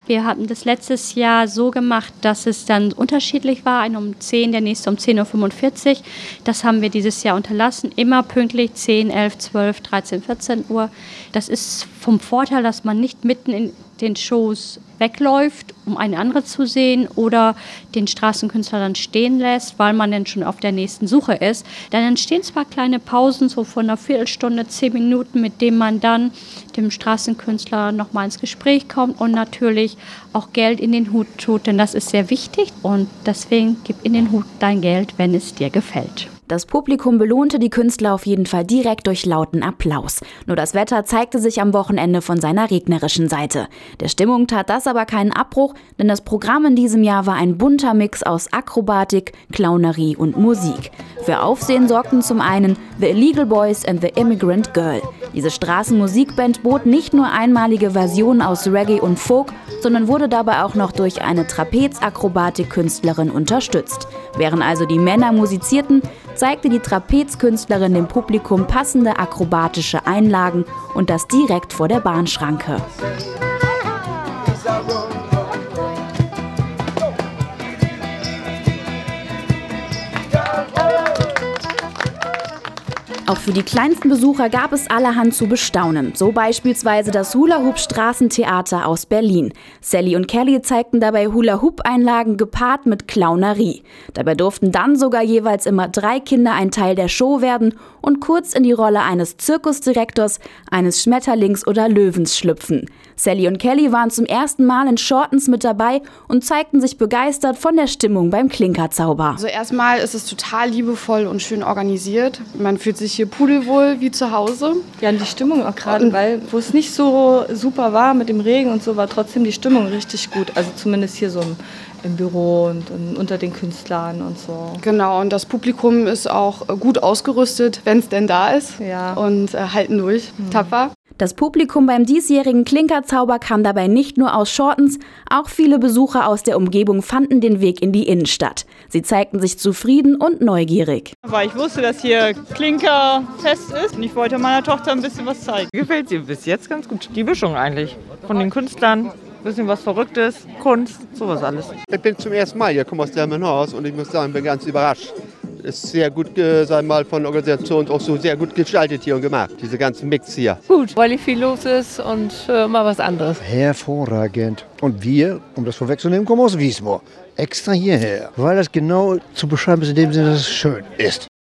Wir hatten das letztes Jahr so gemacht, dass es dann unterschiedlich war. Einer um 10, der nächste um 10.45 Uhr. Das haben wir dieses Jahr unterlassen. Immer pünktlich 10, 11, 12, 13, 14 Uhr. Das ist vom Vorteil, dass man nicht mitten in den Shows wegläuft, um eine andere zu sehen oder den Straßenkünstler dann stehen lässt, weil man dann schon auf der nächsten Suche ist. Dann entstehen zwar kleine Pausen, so von einer Viertelstunde, 10 Minuten, mit dem man dann dem Straßenkünstler nochmal ins Gespräch kommt und natürlich auch Geld in den Hut tut, denn das ist sehr wichtig und deswegen gib in den Hut dein Geld, wenn es dir gefällt. Das Publikum belohnte die Künstler auf jeden Fall direkt durch lauten Applaus. Nur das Wetter zeigte sich am Wochenende von seiner regnerischen Seite. Der Stimmung tat das aber keinen Abbruch, denn das Programm in diesem Jahr war ein bunter Mix aus Akrobatik, Clownerie und Musik. Für Aufsehen sorgten zum einen The Illegal Boys and the Immigrant Girl. Diese Straßenmusikband bot nicht nur einmalige Versionen aus Reggae und Folk, sondern wurde dabei auch noch durch eine Trapezakrobatik-Künstlerin unterstützt. Während also die Männer musizierten, zeigte die Trapezkünstlerin dem Publikum passende akrobatische Einlagen und das direkt vor der Bahnschranke. Auch für die kleinsten Besucher gab es allerhand zu bestaunen. So beispielsweise das Hula-Hoop-Straßentheater aus Berlin. Sally und Kelly zeigten dabei Hula-Hoop-Einlagen gepaart mit Clownerie. Dabei durften dann sogar jeweils immer 3 Kinder ein Teil der Show werden und kurz in die Rolle eines Zirkusdirektors, eines Schmetterlings oder Löwens schlüpfen. Sally und Kelly waren zum ersten Mal in Shortens mit dabei und zeigten sich begeistert von der Stimmung beim Klinkerzauber. Also erstmal ist es total liebevoll und schön organisiert. Man fühlt sich hier pudelwohl wie zu Hause. Ja, und die Stimmung auch gerade, weil wo es nicht so super war mit dem Regen und so, war trotzdem die Stimmung richtig gut. Also zumindest hier so im Büro und unter den Künstlern und so. Genau, und das Publikum ist auch gut ausgerüstet, wenn es denn da ist. Ja. Und halten durch, tapfer. Das Publikum beim diesjährigen Klinkerzauber kam dabei nicht nur aus Shortens, auch viele Besucher aus der Umgebung fanden den Weg in die Innenstadt. Sie zeigten sich zufrieden und neugierig. Weil ich wusste, dass hier Klinkerfest ist und ich wollte meiner Tochter ein bisschen was zeigen. Gefällt sie bis jetzt ganz gut. Die Mischung eigentlich von den Künstlern, ein bisschen was Verrücktes, Kunst, sowas alles. Ich bin zum ersten Mal hier, komme aus Delmenhorst und ich muss sagen, bin ganz überrascht. Ist sehr gut, sagen wir mal, von der Organisation auch so sehr gut gestaltet hier und gemacht, diese ganzen Mix hier. Gut, weil hier viel los ist und mal was anderes. Hervorragend. Und wir, um das vorwegzunehmen, kommen aus Wiesmoor. Extra hierher, weil das genau zu beschreiben ist in dem Sinne, dass es schön ist.